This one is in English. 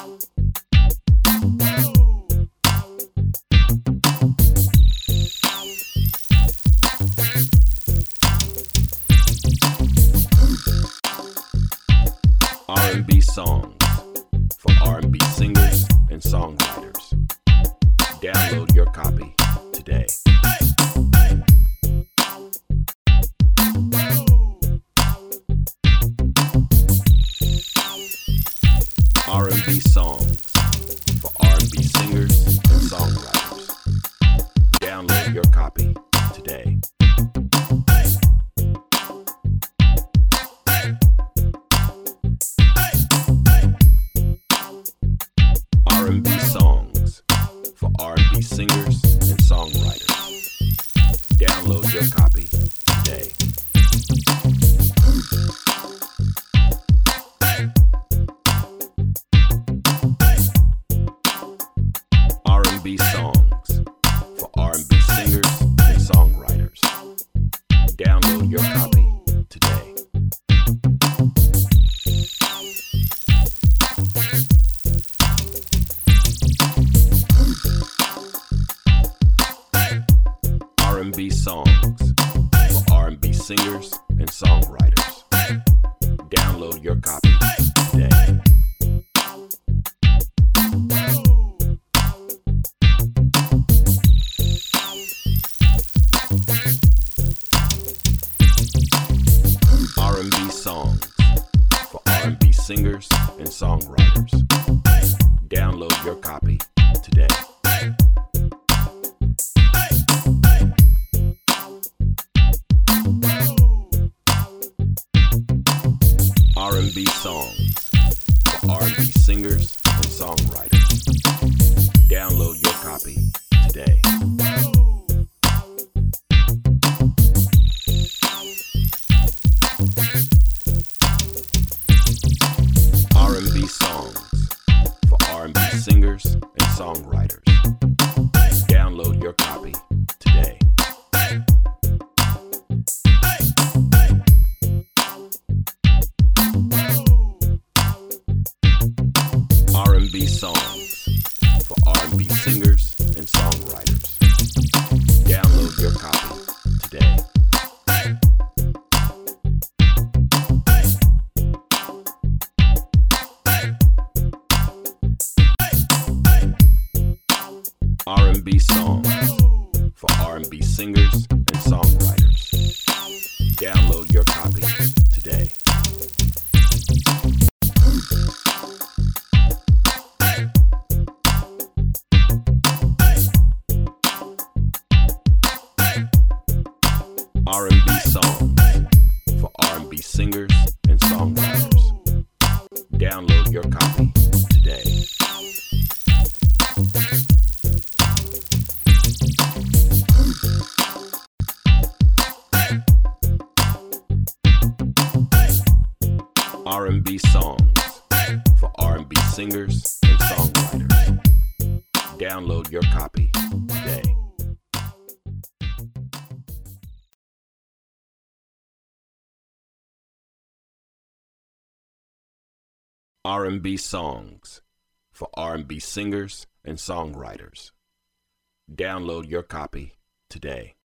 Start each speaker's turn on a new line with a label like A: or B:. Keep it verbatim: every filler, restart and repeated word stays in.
A: R and B songs for R and B singers and songwriters. Download your copy today. R and B songs for R and B singers and songwriters. Download your copy today. R and B songs for R and B singers and songwriters. Download your copy today. R and B songs for R and B singers and songwriters. Download your copy today. R and B songs for R and B singers and songwriters. Download your copy today. R and B songs for R and B singers and songwriters. Download your copy today. R and B songs for R and B singers and songwriters. Download your copy today. R and B songs for R and B singers and songwriters. Download your copy today. R and B songs for R and B singers and songwriters. Download your copy today. R and B songs for R and B singers and songwriters. Download your copy today. R and B songs for R and B singers and songwriters. Download your copy today. R and B songs for R and B singers and songwriters. Download your copy today. R and B songs for R and B singers and songwriters. Download your copy today.